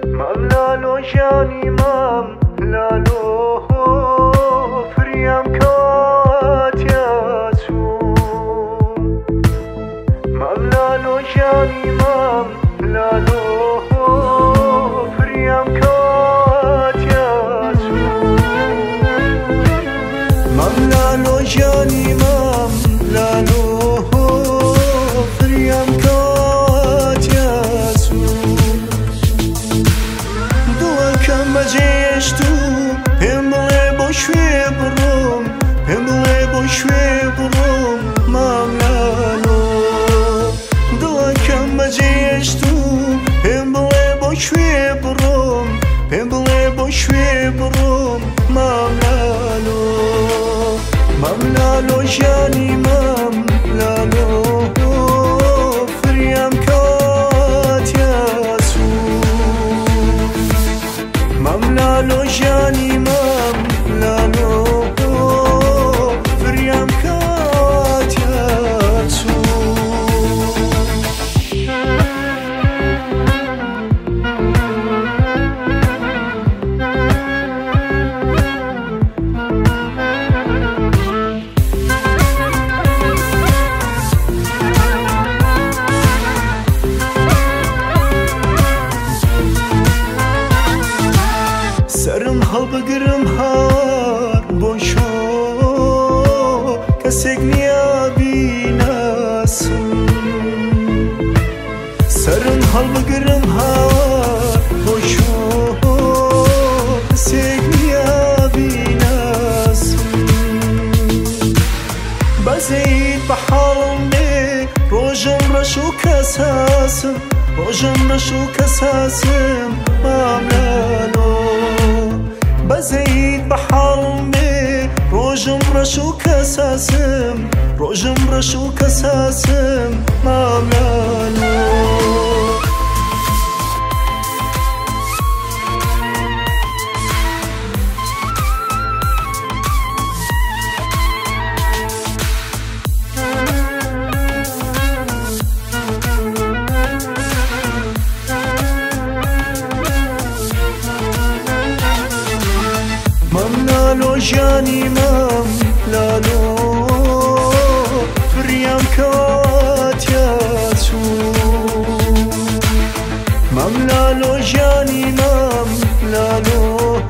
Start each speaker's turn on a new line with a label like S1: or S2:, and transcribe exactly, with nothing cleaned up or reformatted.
S1: مام لالو جانی مام لالو فریم کاتیاسو مام لالو جانی مام لالو فریم کاتیاسو مام لالو جانی مام لالو فریم کاتیاسو بجشتو پمله باشوی برم پمله باشوی برم مام لالو دلکم بجشتو پمله باشوی برم پمله باشوی برم مام لالو مام لالو جانی مام لالو فریم کاتیاسو مام لالو جانی مام لالو فریم کاتیاسو سرم هل بگرم هار باشو کسیک نیا بیناسم سرم هل بگرم هار باشو کسیک نیا بیناسم بزید بحالم دی روژم رشو کساسم روژم رشو کساسم مام لالو بزید بحالم بی روژم رشو کساسم روژم رشو کساسم مام لالو لالو جانی مام لالو فریم کاتیاسو مام لالو جانی مام لالو